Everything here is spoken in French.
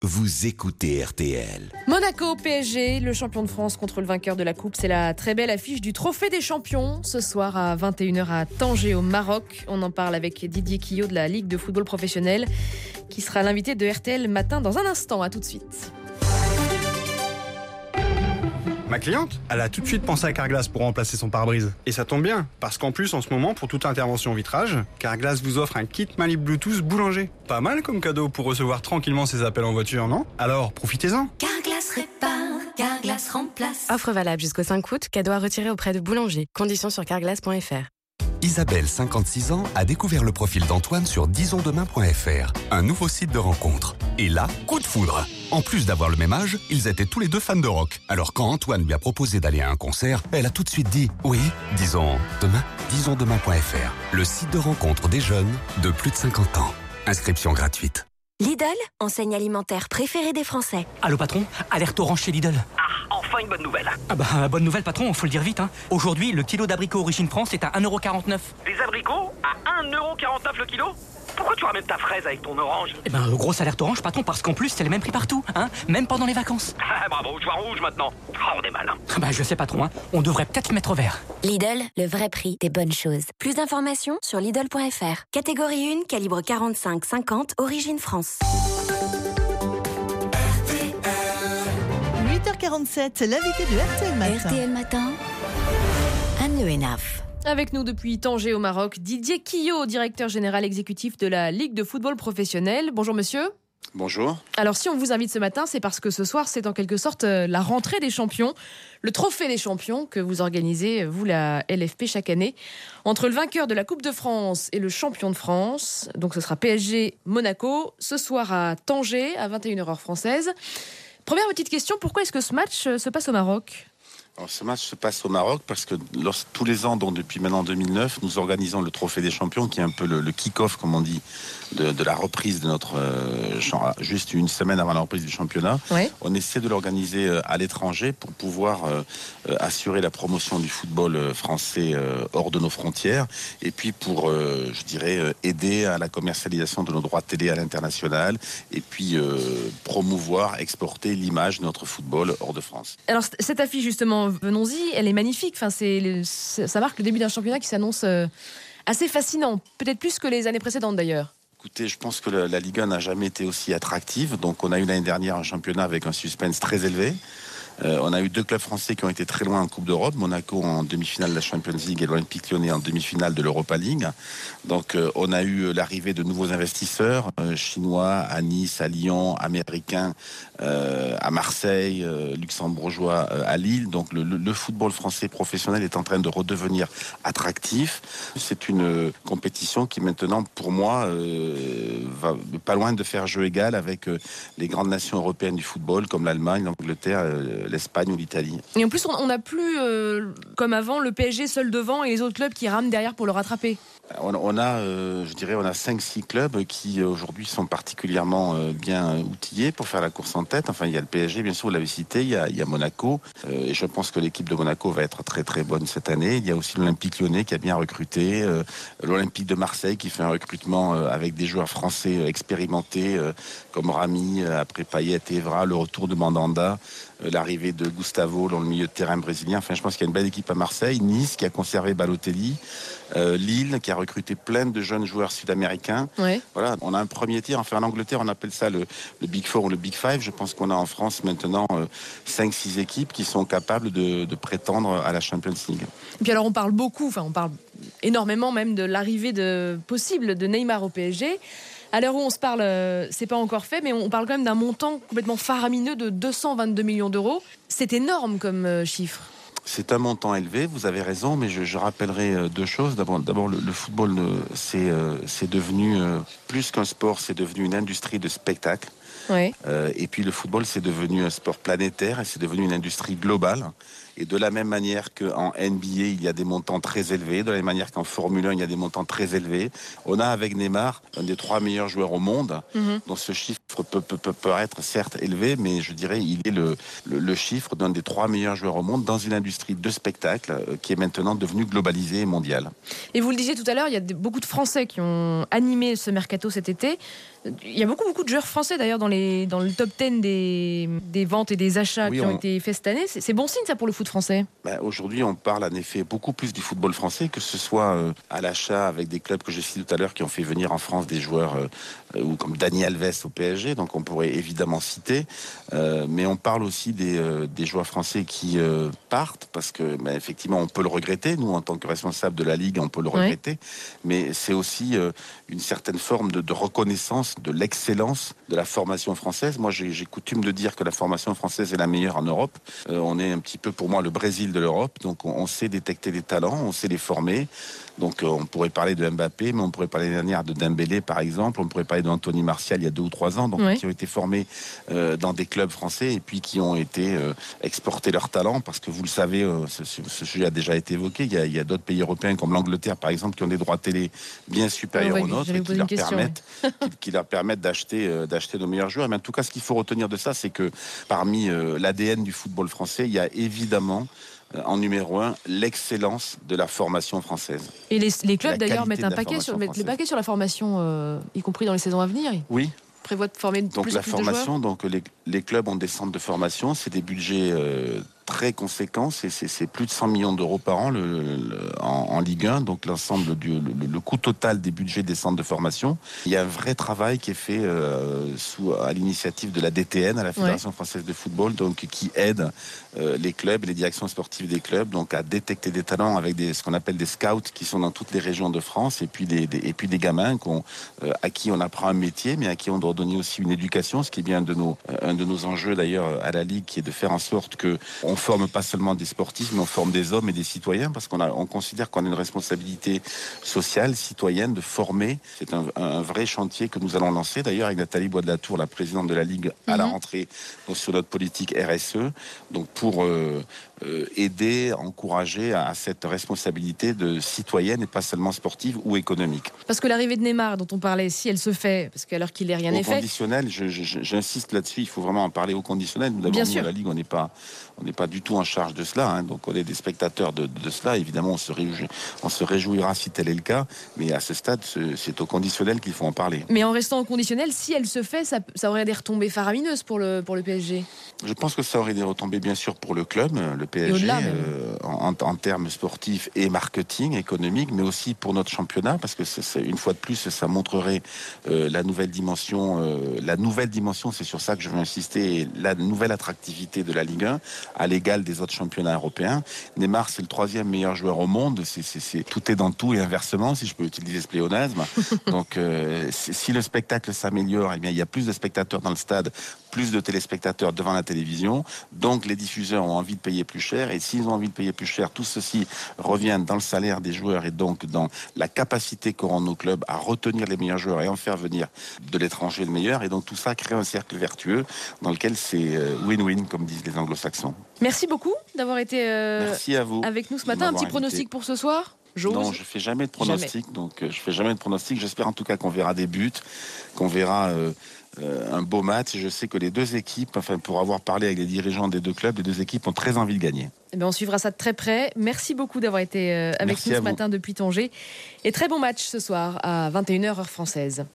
vous écoutez RTL. Monaco PSG, le champion de France contre le vainqueur de la Coupe. C'est la très belle affiche du Trophée des Champions. Ce soir à 21h à Tanger au Maroc. On en parle avec Didier Quillot de la Ligue de football professionnel qui sera l'invité de RTL Matin dans un instant. À tout de suite. Ma cliente, elle a tout de suite pensé à Carglass pour remplacer son pare-brise. Et ça tombe bien, parce qu'en plus, en ce moment, pour toute intervention vitrage, Carglass vous offre un kit manip Bluetooth boulanger. Pas mal comme cadeau pour recevoir tranquillement ses appels en voiture, non ? Alors, profitez-en. Carglass répare, Carglass remplace. Offre valable jusqu'au 5 août, cadeau à retirer auprès de boulanger. Conditions sur carglass.fr. Isabelle, 56 ans, a découvert le profil d'Antoine sur disonsdemain.fr, un nouveau site de rencontre. Et là, coup de foudre. En plus d'avoir le même âge, ils étaient tous les deux fans de rock. Alors quand Antoine lui a proposé d'aller à un concert, elle a tout de suite dit « Oui, disons demain ». Disonsdemain.fr, le site de rencontre des jeunes de plus de 50 ans. Inscription gratuite. Lidl, enseigne alimentaire préférée des Français. Allô patron, alerte orange chez Lidl. Ah, enfin une bonne nouvelle. Ah bah bonne nouvelle patron, faut le dire vite hein. Aujourd'hui, le kilo d'abricots Origine France est à 1,49€. Des abricots à 1,49€ le kilo ? Pourquoi tu ramènes ta fraise avec ton orange ? Eh ben grosse alerte orange patron, parce qu'en plus c'est le même prix partout, hein, même pendant les vacances. Ah bravo, je vois rouge maintenant. Ah, on est malin. Ah bah je sais patron, hein. On devrait peut-être mettre au vert. Lidl, le vrai prix des bonnes choses. Plus d'informations sur Lidl.fr. Catégorie 1, calibre 45-50, Origine France. 8h47, l'invité de RTL Matin. RTL Matin, Anne Le Hénaf. Avec nous depuis Tanger au Maroc, Didier Quillot, directeur général exécutif de la Ligue de football professionnel. Bonjour monsieur. Bonjour. Alors si on vous invite ce matin, c'est parce que ce soir, c'est en quelque sorte la rentrée des champions, le trophée des champions que vous organisez, vous, la LFP, chaque année, entre le vainqueur de la Coupe de France et le champion de France. Donc ce sera PSG Monaco, ce soir à Tanger, à 21h heure française. Première petite question, pourquoi est-ce que ce match se passe au Maroc ? Alors, ce match se passe au Maroc parce que tous les ans, donc depuis maintenant 2009, nous organisons le Trophée des Champions, qui est un peu le kick-off, comme on dit, de la reprise de notre juste une semaine avant la reprise du championnat. Ouais. On essaie de l'organiser à l'étranger pour pouvoir assurer la promotion du football français hors de nos frontières, et puis pour, je dirais, aider à la commercialisation de nos droits de télé à l'international, et puis promouvoir, exporter l'image de notre football hors de France. Alors cette affiche justement, venons-y, elle est magnifique. Enfin, ça marque le début d'un championnat qui s'annonce assez fascinant, peut-être plus que les années précédentes d'ailleurs. Écoutez, je pense que la Ligue 1 n'a jamais été aussi attractive. Donc on a eu l'année dernière un championnat avec un suspense très élevé. On a eu deux clubs français qui ont été très loin en Coupe d'Europe, Monaco en demi-finale de la Champions League et l'Olympique Lyonnais en demi-finale de l'Europa League. Donc on a eu l'arrivée de nouveaux investisseurs chinois à Nice, à Lyon, américains à Marseille, luxembourgeois à Lille. Donc le football français professionnel est en train de redevenir attractif. C'est une compétition qui maintenant, pour moi, va pas loin de faire jeu égal avec les grandes nations européennes du football comme l'Allemagne, l'Angleterre, l'Espagne ou l'Italie. Et en plus, on n'a plus, comme avant, le PSG seul devant et les autres clubs qui rament derrière pour le rattraper. On a 5-6 clubs qui aujourd'hui sont particulièrement bien outillés pour faire la course en tête. Enfin, il y a le PSG, bien sûr, vous l'avez cité, il y a Monaco. Et je pense que l'équipe de Monaco va être très très bonne cette année. Il y a aussi l'Olympique Lyonnais qui a bien recruté, l'Olympique de Marseille qui fait un recrutement avec des joueurs français expérimentés comme Rami, après Payet et Evra, le retour de Mandanda, l'arrivée de Gustavo dans le milieu de terrain brésilien. Enfin, je pense qu'il y a une belle équipe à Marseille. Nice qui a conservé Balotelli. Lille qui a recruté plein de jeunes joueurs sud-américains. Ouais. Voilà, on a un premier tir. Enfin, en Angleterre, on appelle ça le Big Four ou le Big Five. Je pense qu'on a en France maintenant 5-6 équipes qui sont capables de prétendre à la Champions League. Et puis alors on parle énormément même de l'arrivée possible de Neymar au PSG. À l'heure où on se parle, c'est pas encore fait, mais on parle quand même d'un montant complètement faramineux de 222 millions d'euros. C'est énorme comme chiffre. C'est un montant élevé, vous avez raison, mais je rappellerai deux choses. D'abord le football, c'est devenu plus qu'un sport, c'est devenu une industrie de spectacle. Ouais. Et puis le football, c'est devenu un sport planétaire et c'est devenu une industrie globale. Et de la même manière qu'en NBA, il y a des montants très élevés, de la même manière qu'en Formule 1, il y a des montants très élevés. On a avec Neymar un des 3 meilleurs joueurs au monde, dont ce chiffre peut être certes élevé, mais je dirais il est le chiffre d'un des 3 meilleurs joueurs au monde dans une industrie de spectacle qui est maintenant devenue globalisée et mondiale. Et vous le disiez tout à l'heure, il y a beaucoup de Français qui ont animé ce mercato cet été. Il y a beaucoup de joueurs français d'ailleurs dans le top 10 des ventes et des achats qui ont été faits cette année. C'est bon signe ça pour le foot français. Aujourd'hui, on parle en effet beaucoup plus du football français, que ce soit à l'achat avec des clubs que j'ai cités tout à l'heure qui ont fait venir en France des joueurs ou comme Dani Alves au PSG, donc on pourrait évidemment citer. Mais on parle aussi des joueurs français qui partent parce que effectivement on peut le regretter. Nous, en tant que responsable de la Ligue, on peut le regretter. Mais c'est aussi une certaine forme de reconnaissance de l'excellence de la formation française. Moi, j'ai coutume de dire que la formation française est la meilleure en Europe. On est un petit peu, pour moi, le Brésil de l'Europe. Donc, on sait détecter des talents, on sait les former. Donc, on pourrait parler de Mbappé, mais on pourrait parler l'année dernière de Dembélé, par exemple. On pourrait parler d'Anthony Martial il y a 2 ou 3 ans, donc qui ont été formés dans des clubs français et puis qui ont été exporter leur talent, parce que vous le savez, ce sujet a déjà été évoqué. Il y a d'autres pays européens comme l'Angleterre, par exemple, qui ont des droits télé bien supérieurs aux nôtres et qui leur permettent d'acheter nos meilleurs joueurs. Mais en tout cas, ce qu'il faut retenir de ça, c'est que parmi l'ADN du football français, il y a évidemment en numéro 1 l'excellence de la formation française. Et les clubs d'ailleurs mettent les paquets sur la formation, y compris dans les saisons à venir. Oui. Prévoit de former donc plus la de formation, joueurs. donc les clubs ont des centres de formation, c'est des budgets très conséquents, c'est plus de 100 millions d'euros par an en Ligue 1, donc l'ensemble le coût total des budgets des centres de formation. Il y a un vrai travail qui est fait à l'initiative de la DTN, à la Fédération française de football, donc qui aide les clubs et les directions sportives des clubs donc à détecter des talents avec ce qu'on appelle des scouts qui sont dans toutes les régions de France, et puis des gamins à qui on apprend un métier, mais à qui on doit donner aussi une éducation, ce qui est bien un de nos enjeux d'ailleurs à la Ligue, qui est de faire en sorte que on forme pas seulement des sportifs, mais on forme des hommes et des citoyens, parce qu'on considère qu'on a une responsabilité sociale, citoyenne, de former. C'est un vrai chantier que nous allons lancer d'ailleurs avec Nathalie Bois de la Tour, la présidente de la Ligue, à la rentrée, donc sur notre politique RSE, donc pour aider, encourager à cette responsabilité de citoyenne et pas seulement sportive ou économique. Parce que l'arrivée de Neymar dont on parlait, si elle se fait, parce qu'à l'heure qu'il n'est rien n'est fait. Au conditionnel, j'insiste là-dessus, il faut vraiment en parler au conditionnel. Nous, d'abord, nous, à la Ligue, on n'est pas du tout en charge de cela, hein, donc on est des spectateurs de cela. Évidemment, on se réjouira si tel est le cas, mais à ce stade, c'est au conditionnel qu'il faut en parler. Mais en restant au conditionnel, si elle se fait, ça aurait des retombées faramineuses pour le PSG. Je pense que ça aurait des retombées, bien sûr, pour le club, le PSG, en termes sportifs et marketing, économique, mais aussi pour notre championnat, parce que une fois de plus, ça montrerait la nouvelle dimension. La nouvelle dimension, c'est sur ça que je veux insister, la nouvelle attractivité de la Ligue 1, à l'égal des autres championnats européens. Neymar, c'est le 3e meilleur joueur au monde. Tout est dans tout et inversement, si je peux utiliser ce pléonasme. Donc, si le spectacle s'améliore, eh bien, il y a plus de spectateurs dans le stade, plus de téléspectateurs devant la télévision. Donc, les diffuseurs ont envie de payer plus cher. Et s'ils ont envie de payer plus cher, tout ceci revient dans le salaire des joueurs et donc dans la capacité qu'auront nos clubs à retenir les meilleurs joueurs et en faire venir de l'étranger le meilleur. Et donc, tout ça crée un cercle vertueux dans lequel c'est win-win, comme disent les anglo-saxons. Merci beaucoup d'avoir été Merci à vous avec nous ce matin. Un petit pronostic pour ce soir ? Non, je fais jamais de pronostic. Donc, je fais jamais de pronostic. J'espère en tout cas qu'on verra des buts, qu'on verra un beau match. Je sais que les deux équipes, pour avoir parlé avec les dirigeants des deux clubs, les deux équipes ont très envie de gagner. Eh bien, on suivra ça de très près. Merci beaucoup d'avoir été avec nous ce matin depuis Tanger. Et très bon match ce soir à 21h heure française.